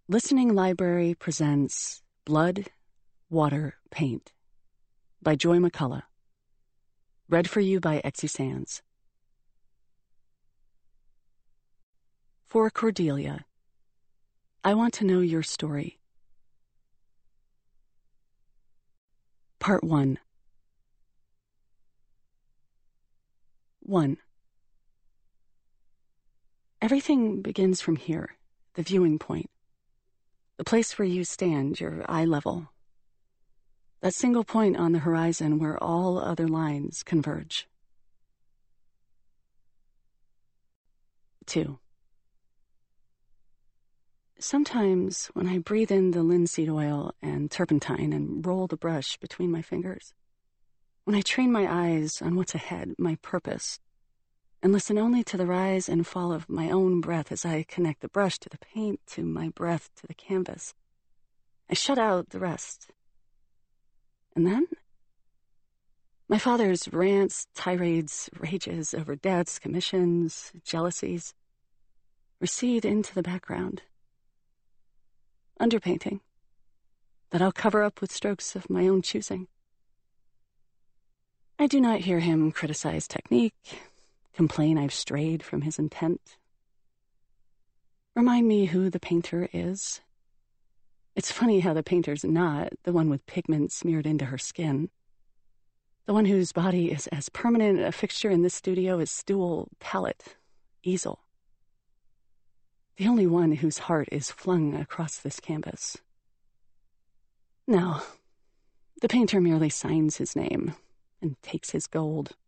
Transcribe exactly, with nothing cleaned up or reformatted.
Listening Library presents Blood, Water, Paint by Joy McCullough. Read for you by Exie Sands. For Cordelia, I want to know your story. Part one. One. Everything begins from here, the viewing point. The place where you stand, your eye level. That single point on the horizon where all other lines converge. Two. Sometimes when I breathe in the linseed oil and turpentine and roll the brush between my fingers, when I train my eyes on what's ahead, my purpose, and listen only to the rise and fall of my own breath as I connect the brush to the paint, to my breath to the canvas, I shut out the rest. And then my father's rants, tirades, rages over debts, commissions, jealousies recede into the background. Underpainting that I'll cover up with strokes of my own choosing. I do not hear him criticize technique, complain I've strayed from his intent. Remind me who the painter is. It's funny how the painter's not the one with pigment smeared into her skin. The one whose body is as permanent a fixture in this studio as stool, palette, easel. The only one whose heart is flung across this canvas. No, the painter merely signs his name and takes his gold.